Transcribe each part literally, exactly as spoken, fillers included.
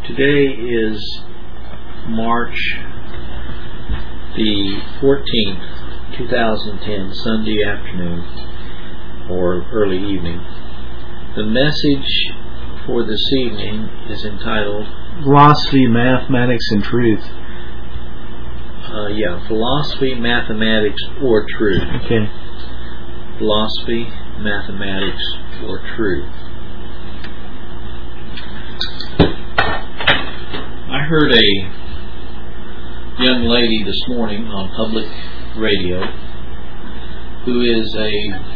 Today is March the fourteenth, two thousand ten, Sunday afternoon or early evening. The message for this evening is entitled Philosophy, Mathematics, and Truth. Uh, yeah, Philosophy, Mathematics, or Truth. Okay. Philosophy, Mathematics, or Truth. I heard a young lady this morning on public radio who is a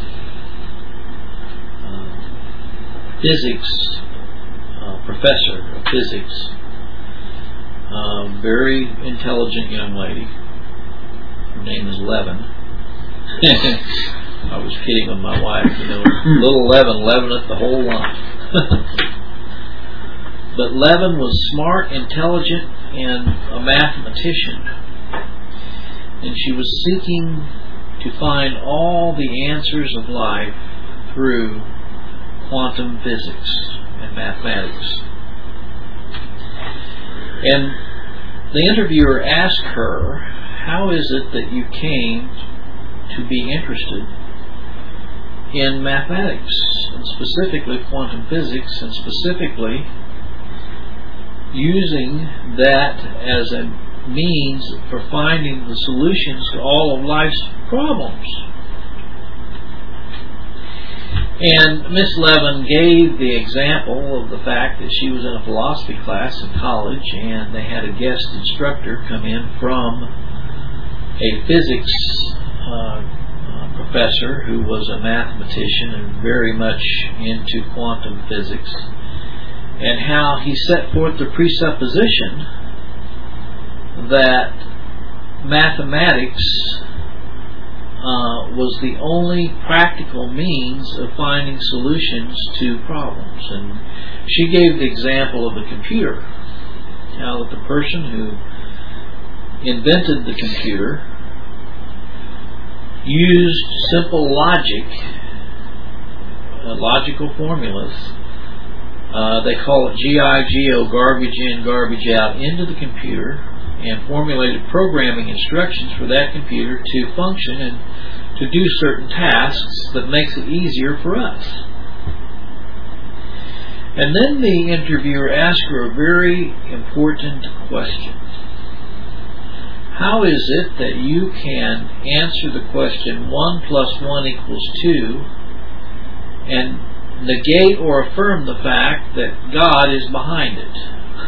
uh, physics uh, professor of physics, uh, very intelligent young lady. Her name is Levin. I was kidding with my wife, you know, little Levin, Levineth the whole lot. But Levin was smart, intelligent, and a mathematician. And she was seeking to find all the answers of life through quantum physics and mathematics. And the interviewer asked her, how is it that you came to be interested in mathematics, and specifically quantum physics, and specifically using that as a means for finding the solutions to all of life's problems? And Miss Levin gave the example of the fact that she was in a philosophy class in college, and they had a guest instructor come in from a physics uh, uh, professor who was a mathematician and very much into quantum physics, and how he set forth the presupposition that mathematics uh, was the only practical means of finding solutions to problems. And she gave the example of the computer, how that the person who invented the computer used simple logic, uh, logical formulas. Uh, they call it G I G O, garbage in, garbage out, into the computer, and formulated programming instructions for that computer to function and to do certain tasks that makes it easier for us. And then the interviewer asked her a very important question. How is it that you can answer the question one plus one equals two and negate or affirm the fact that God is behind it?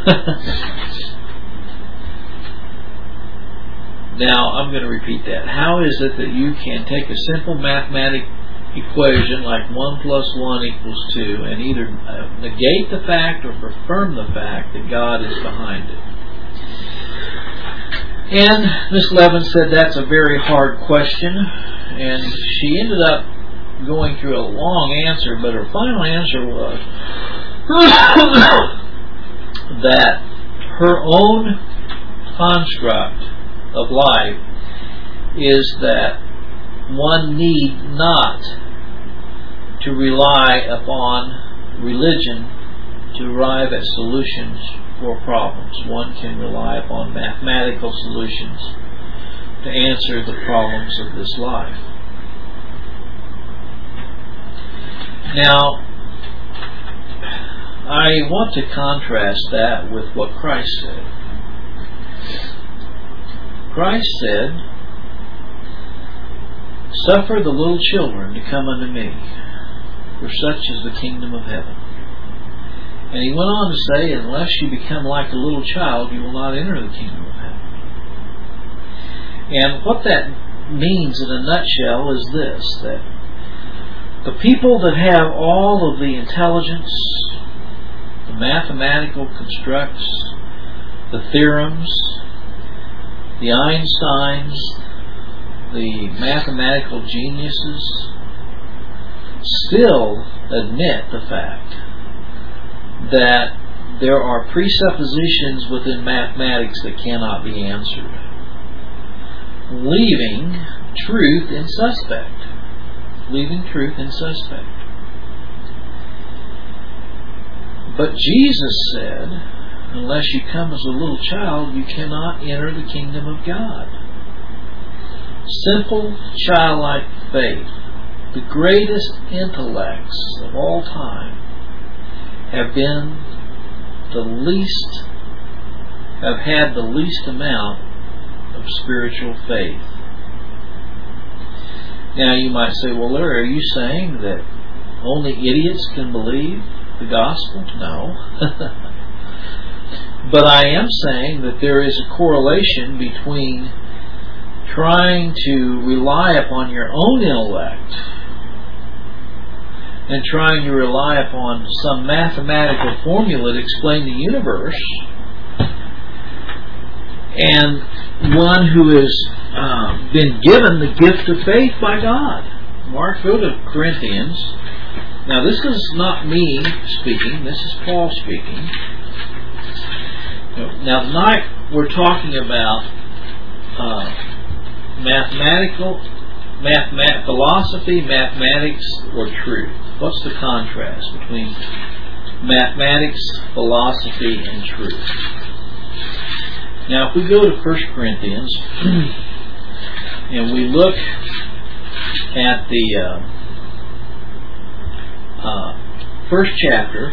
Now, I'm going to repeat that. How is it that you can take a simple mathematic equation like one plus one equals two and either negate the fact or affirm the fact that God is behind it? And Miss Levin said that's a very hard question, and she ended up going through a long answer, but her final answer was that her own construct of life is that one need not to rely upon religion to arrive at solutions for problems. One can rely upon mathematical solutions to answer the problems of this life. Now, I want to contrast that with what Christ said. Christ said, "Suffer the little children to come unto me, for such is the kingdom of heaven." And he went on to say, unless you become like a little child, you will not enter the kingdom of heaven. And what that means in a nutshell is this, that the people that have all of the intelligence, the mathematical constructs, the theorems, the Einsteins, the mathematical geniuses, still admit the fact that there are presuppositions within mathematics that cannot be answered, leaving truth in suspect. Leaving truth in suspect. But Jesus said unless you come as a little child, you cannot enter the kingdom of God. Simple, childlike faith. The greatest intellects of all time have been the least, have had the least amount of spiritual faith. Now you might say, well, Larry, are you saying that only idiots can believe the gospel? No. But I am saying that there is a correlation between trying to rely upon your own intellect and trying to rely upon some mathematical formula to explain the universe, and one who has uh, been given the gift of faith by God. Mark, go to Corinthians. Now this is not me speaking, this is Paul speaking. Now tonight we're talking about uh, mathematical, mathemat- philosophy, mathematics, or truth. What's the contrast between mathematics, philosophy, and truth? Now if we go to First Corinthians and we look at the uh, uh, first chapter,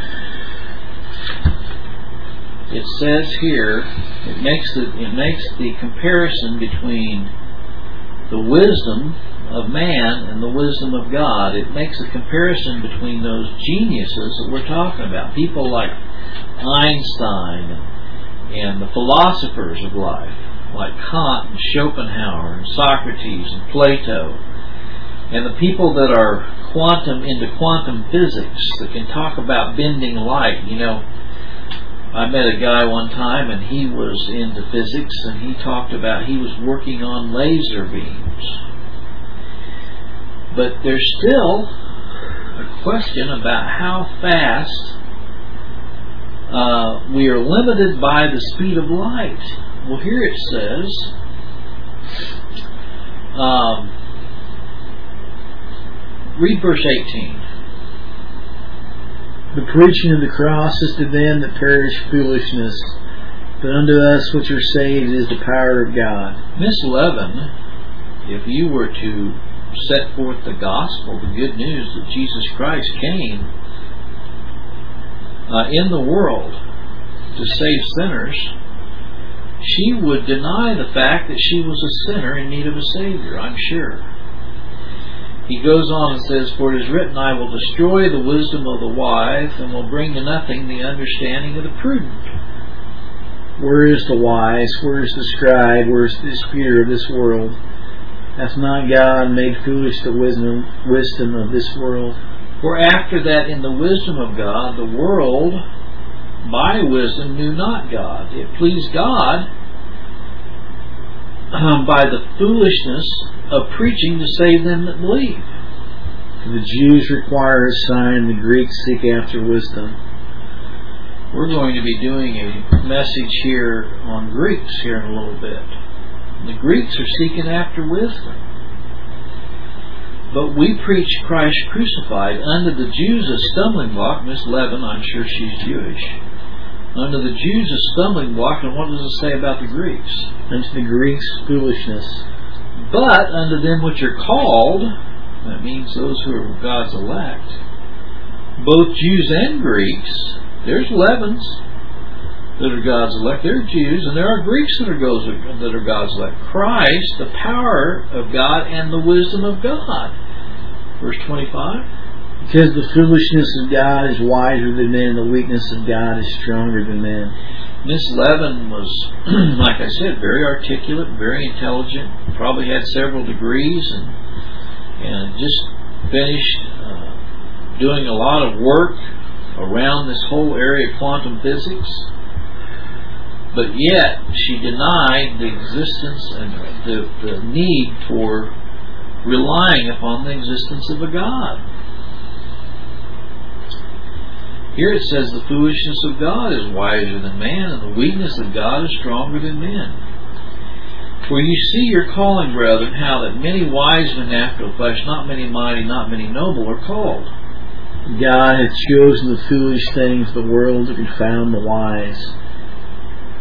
it says here, it makes the, it makes the comparison between the wisdom of man and the wisdom of God. It makes a comparison between those geniuses that we're talking about. People like Einstein and, and the philosophers of life, like Kant and Schopenhauer and Socrates and Plato, and the people that are quantum into quantum physics that can talk about bending light. You know, I met a guy one time and he was into physics and he talked about he was working on laser beams. But there's still a question about how fast uh, we are limited by the speed of light. Well, here it says, um, read verse eighteen. The preaching of the cross is to them that perish foolishness, but unto us which are saved is the power of God. Miss Levin, if you were to set forth the gospel, the good news that Jesus Christ came uh, in the world to save sinners, she would deny the fact that she was a sinner in need of a Savior, I'm sure. He goes on and says, for it is written, I will destroy the wisdom of the wise and will bring to nothing the understanding of the prudent. Where is the wise? Where is the scribe? Where is the disputer of this world? Hath not God made foolish the wisdom, wisdom of this world? For after that in the wisdom of God, the world by wisdom knew not God. It pleased God um, by the foolishness of preaching to save them that believe. For the Jews require a sign, the Greeks seek after wisdom. We're going to be doing a message here on Greeks here in a little bit. The Greeks are seeking after wisdom. But we preach Christ crucified, unto the Jews a stumbling block. Miss Levin, I'm sure she's Jewish. Unto the Jews a stumbling block, and what does it say about the Greeks? Unto the Greeks foolishness. But unto them which are called, that means those who are God's elect, both Jews and Greeks, there's Levins that are God's elect, there are Jews, and there are Greeks that are God's elect. Christ, the power of God and the wisdom of God. Verse twenty-five. Because the foolishness of God is wiser than men, the weakness of God is stronger than men. Miss Levin was, like I said, very articulate, very intelligent, probably had several degrees, and and just finished uh, doing a lot of work around this whole area of quantum physics. But yet, she denied the existence and the, the need for relying upon the existence of a God. Here it says, the foolishness of God is wiser than man, and the weakness of God is stronger than men. For you see your calling, brethren, how that many wise men after the flesh, not many mighty, not many noble, are called. God hath chosen the foolish things of the world to confound the wise.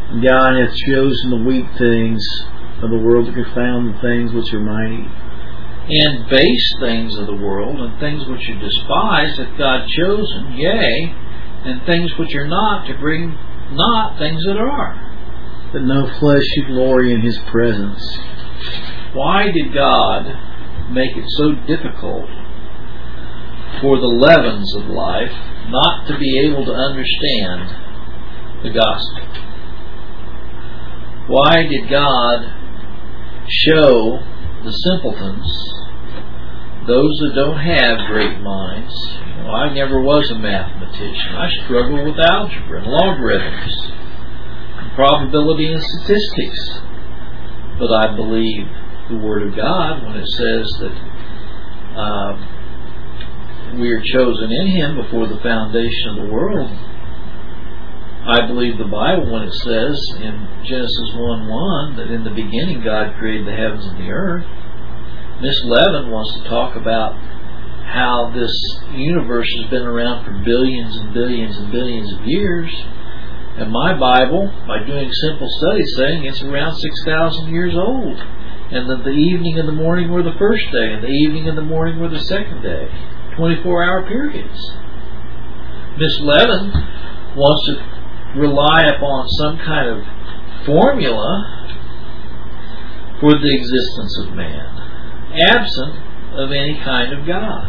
God hath chosen the weak things of the world to confound the things which are mighty. And base things of the world, and things which are despised, hath God chosen, yea, and things which are not, to bring not things that are, that no flesh should glory in his presence. Why did God make it so difficult for the leavens of life not to be able to understand the gospel? Why did God show the simpletons, those that don't have great minds? You know, I never was a mathematician. I struggle with algebra and logarithms, and probability and statistics. But I believe the Word of God when it says that uh, we are chosen in Him before the foundation of the world. I believe the Bible when it says in Genesis one one that in the beginning God created the heavens and the earth. Miss Levin wants to talk about how this universe has been around for billions and billions and billions of years. And my Bible, by doing simple study, saying it's around six thousand years old. And that the evening and the morning were the first day, and the evening and the morning were the second day. twenty-four hour periods. Miss Levin wants to rely upon some kind of formula for the existence of man, absent of any kind of God.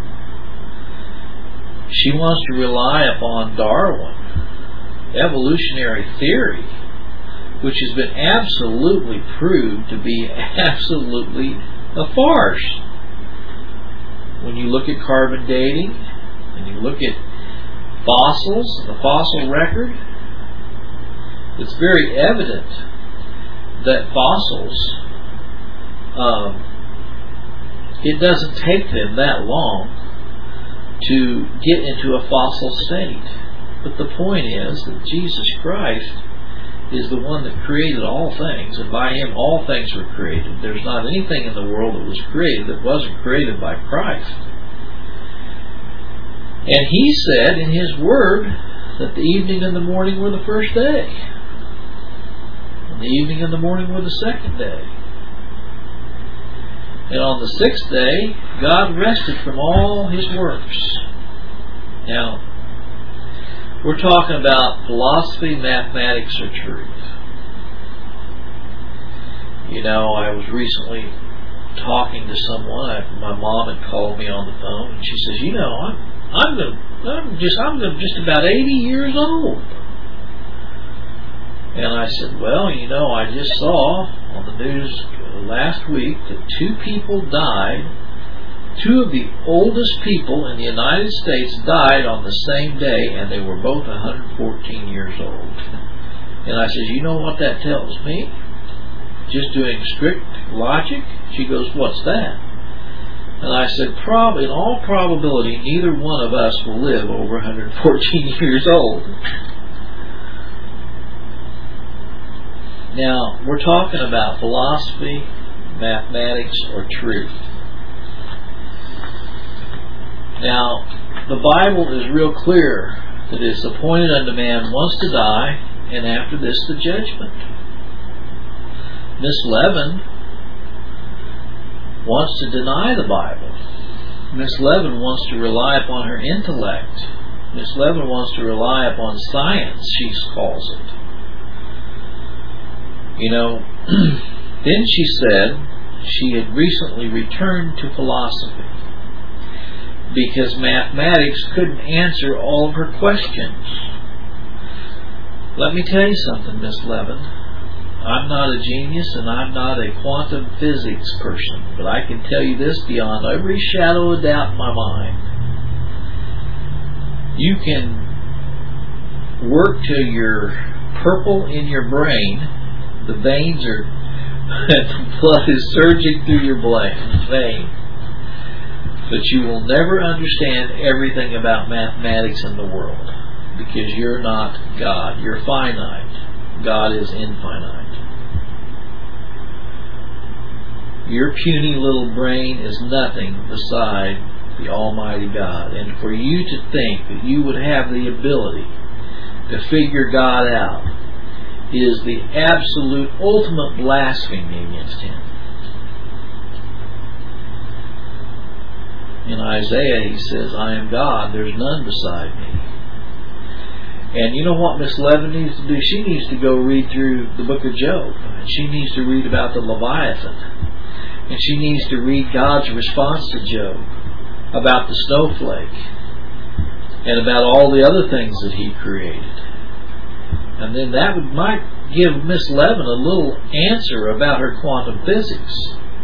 She wants to rely upon Darwin, evolutionary theory, which has been absolutely proved to be absolutely a farce. When you look at carbon dating, and you look at fossils, the fossil record, it's very evident that fossils, um, it doesn't take them that long to get into a fossil state. But the point is that Jesus Christ is the one that created all things, and by Him all things were created. There's not anything in the world that was created that wasn't created by Christ. And He said in His Word that the evening and the morning were the first day, and the evening and the morning were the second day. And on the sixth day, God rested from all His works. Now, we're talking about philosophy, mathematics, or truth. You know, I was recently talking to someone. I, my mom had called me on the phone, and she says, "You know, I'm I'm, gonna, I'm just I'm gonna just about eighty years old." And I said, "Well, you know, I just saw on the news last week that two people died. Two of the oldest people in the United States died on the same day, and they were both one hundred fourteen years old." And I said, "You know what that tells me? Just doing strict logic?" She goes, "What's that?" And I said, "Probably, in all probability, neither one of us will live over one hundred fourteen years old." Now, we're talking about philosophy, mathematics, or truth. Now, the Bible is real clear that it is appointed unto man once to die, and after this the judgment. Miss Levin wants to deny the Bible. Miss Levin wants to rely upon her intellect. Miss Levin wants to rely upon science, she calls it. You know, then she said she had recently returned to philosophy because mathematics couldn't answer all of her questions. Let me tell you something, Miss Levin. I'm not a genius and I'm not a quantum physics person, but I can tell you this beyond every shadow of doubt in my mind. You can work till you're purple in your brain, the veins are, the blood is surging through your vein, but you will never understand everything about mathematics in the world because you're not God. You're finite. God is infinite. Your puny little brain is nothing beside the Almighty God. And for you to think that you would have the ability to figure God out is the absolute ultimate blasphemy against Him. In Isaiah He says, I am God, there's none beside me. And you know what Miss Levin needs to do? She needs to go read through the book of Job. And she needs to read about the Leviathan. And she needs to read God's response to Job about the snowflake and about all the other things that He created. And then that would, might give Miss Levin a little answer about her quantum physics.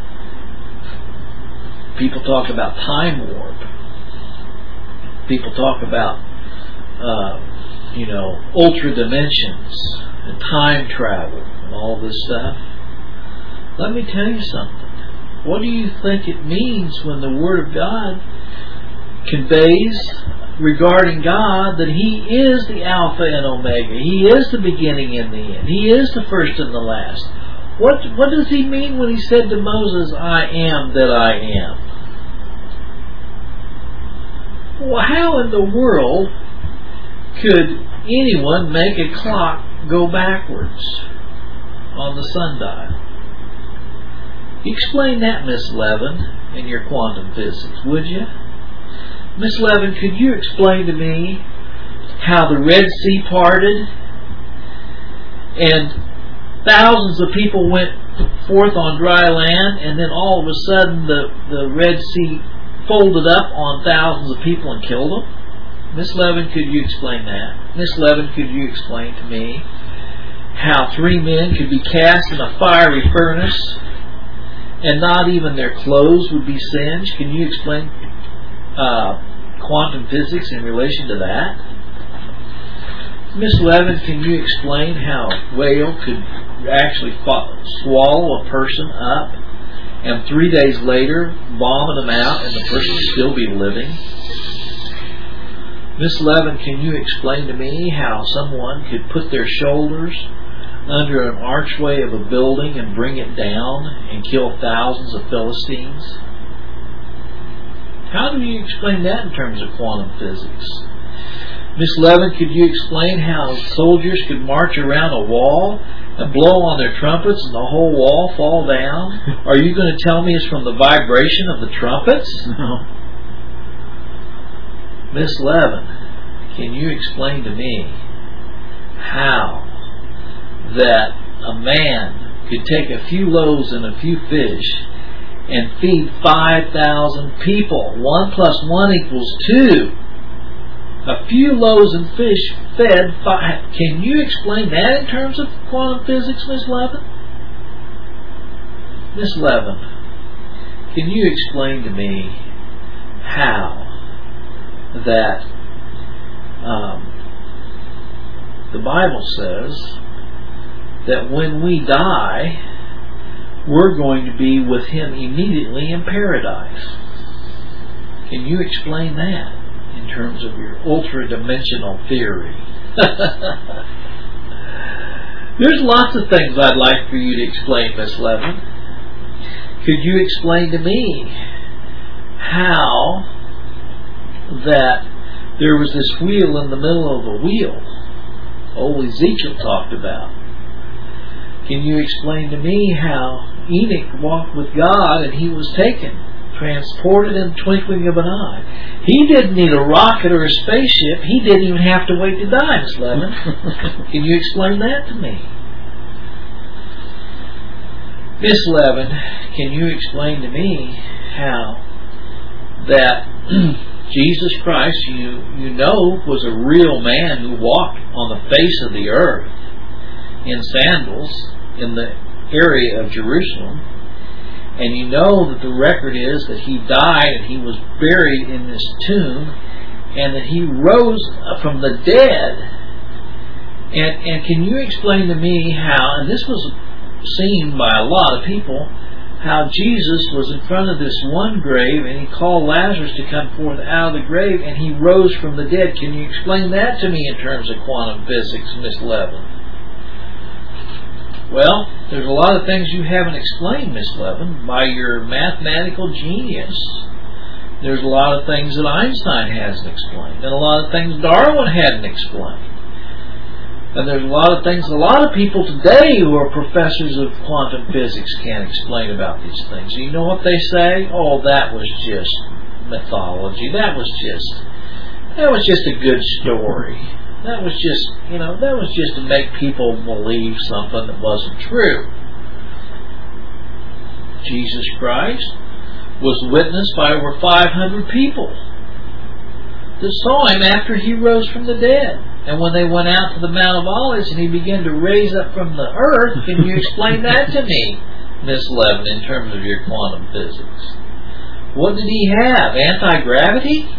People talk about time warp. People talk about, uh, you know, ultra dimensions and time travel and all this stuff. Let me tell you something. What do you think it means when the Word of God conveys regarding God that He is the Alpha and Omega? He is the beginning and the end. He is the first and the last. What, what does He mean when He said to Moses, I am that I am? Well, how in the world could anyone make a clock go backwards on the sundial? Explain that, Miss Levin, in your quantum physics, would you? Miss Levin, could you explain to me how the Red Sea parted and thousands of people went forth on dry land, and then all of a sudden the, the Red Sea folded up on thousands of people and killed them? Miss Levin, could you explain that? Miss Levin, could you explain to me how three men could be cast in a fiery furnace and not even their clothes would be singed? Can you explain uh, quantum physics in relation to that? Miss Levin, can you explain how a whale could actually swallow a person up and three days later vomit them out and the person would still be living? Miss Levin, can you explain to me how someone could put their shoulders under an archway of a building and bring it down and kill thousands of Philistines? How do you explain that in terms of quantum physics? Miss Levin, could you explain how soldiers could march around a wall and blow on their trumpets and the whole wall fall down? Are you going to tell me it's from the vibration of the trumpets? No. Miss Levin, can you explain to me how that a man could take a few loaves and a few fish and feed five thousand people? One plus one equals two. A few loaves and fish fed five. Can you explain that in terms of quantum physics, Miss Levin? Miss Levin, can you explain to me how that um, the Bible says that when we die, we're going to be with Him immediately in paradise? Can you explain that in terms of your ultra-dimensional theory? There's lots of things I'd like for you to explain, Miss Levin. Could you explain to me how that there was this wheel in the middle of the wheel old Ezekiel talked about? Can you explain to me how Enoch walked with God and he was taken, transported in the twinkling of an eye? He didn't need a rocket or a spaceship. He didn't even have to wait to die, Miss Levin. Can you explain that to me? Miss Levin, can you explain to me how that Jesus Christ, you, you know, was a real man who walked on the face of the earth in sandals in the area of Jerusalem, and you know that the record is that He died and He was buried in this tomb and that He rose from the dead. And, and can you explain to me how, and this was seen by a lot of people, how Jesus was in front of this one grave and He called Lazarus to come forth out of the grave and He rose from the dead? Can you explain that to me in terms of quantum physics, Miss Levin? Well, there's a lot of things you haven't explained, Miss Levin, by your mathematical genius. There's a lot of things that Einstein hasn't explained, and a lot of things Darwin hadn't explained. And there's a lot of things, a lot of people today who are professors of quantum physics can't explain about these things. You know what they say? Oh, that was just mythology. That was just, that was just a good story. That was just, you know, that was just to make people believe something that wasn't true. Jesus Christ was witnessed by over five hundred people that saw him after he rose from the dead. And when they went out to the Mount of Olives and he began to raise up from the earth, can you explain that to me, Miss Levin, in terms of your quantum physics? What did he have? Anti-gravity?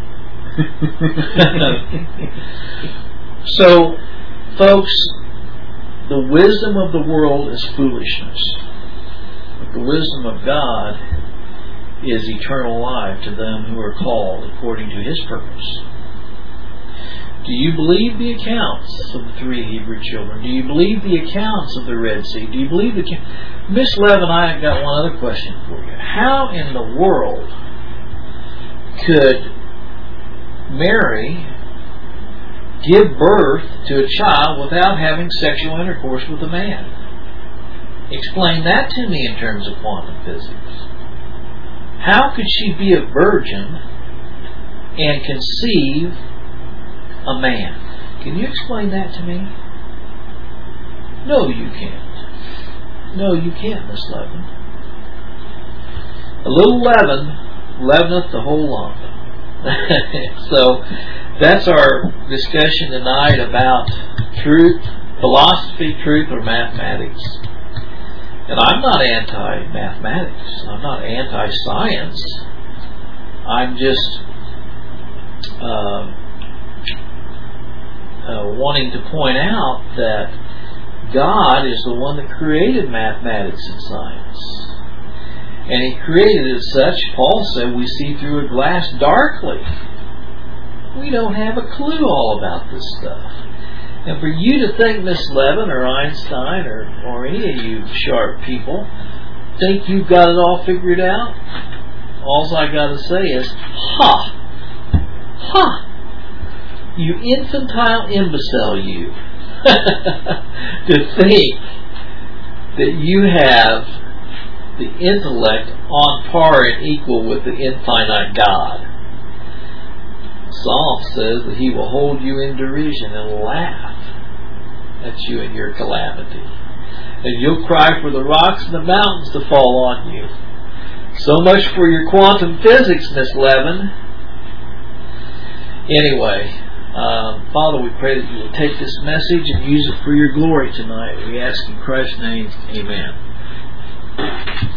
So, folks, the wisdom of the world is foolishness. But the wisdom of God is eternal life to them who are called according to His purpose. Do you believe the accounts of the three Hebrew children? Do you believe the accounts of the Red Sea? Do you believe the... Miss Levin, I got one other question for you. How in the world could Mary give birth to a child without having sexual intercourse with a man? Explain that to me in terms of quantum physics. How could she be a virgin and conceive a man? Can you explain that to me? No, you can't. No, you can't, Miss Levin. A little leaven leaveneth the whole lump. So that's our discussion tonight about truth, philosophy, truth, or mathematics. And I'm not anti-mathematics. I'm not anti-science. I'm just uh, uh, wanting to point out that God is the one that created mathematics and science. And He created it such, Paul said, we see through a glass darkly. We don't have a clue all about this stuff. And for you to think Miss Levin or Einstein or, or any of you sharp people think you've got it all figured out, all I got to say is, ha! Ha! You infantile imbecile, you. To think that you have the intellect on par and equal with the infinite God. Psalm says that He will hold you in derision and laugh at you in your calamity. And you'll cry for the rocks and the mountains to fall on you. So much for your quantum physics, Miss Levin. Anyway, um, Father, we pray that you will take this message and use it for your glory tonight. We ask in Christ's name, amen.